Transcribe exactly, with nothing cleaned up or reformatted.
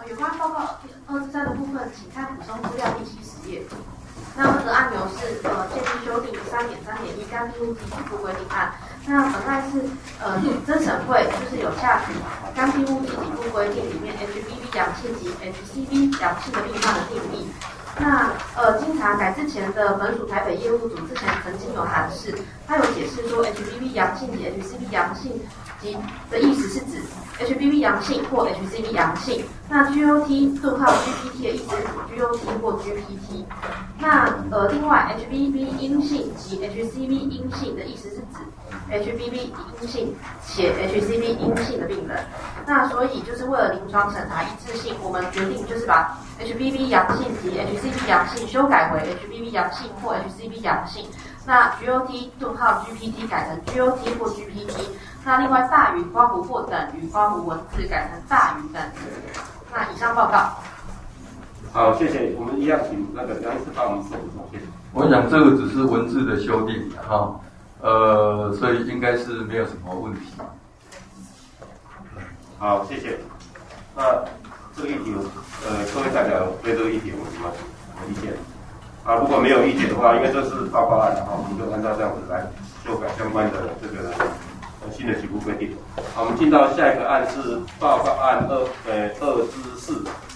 呃，有关报告二之三的部分，请看补充资料第七十页。那这个按钮是呃建议修订三点三点一干闭物体起步规定案。那本案是呃增审会就是有下许干闭物体起步规定里面 H B V 阳性及 H C V 阳性的病患的定义。那呃经查改制前的本属台北业务组之前曾经有函释，他有解释说 H B V 阳性及 H C V 阳性及的意思是指 H B V 阳性或 H C V 阳性。那 G O T 顿号 G P T 的意思是指 G O T 或 G P T。那呃另外 H B V 阴性及 H C V 阴性的意思是指 H B V 阴性且 H C V 阴性的病人。那所以就是为了临床审查一致性，我们决定就是把 H B V 阳性及 H C V 阳性修改为 H B V 阳性或 H C V 阳性。那 G O T 顿号 G P T 改成 G O T 或 G P T。那另外大于括弧或等于括弧文字改成大于等于。那以上报告。 好，谢谢。我们一样请那个杨医师帮我们做补充。谢谢。 我想这个只是文字的修订哈，呃，所以应该是没有什么问题。 好，谢谢。那这个议题，呃，各位代表对这个议题有什么意见？啊，如果没有意见的话，因为这是报告案，然后我们就按照这样子来修改相关的这个呃新的起步规定。好，我们进到下一个案是报告案二呃二之四。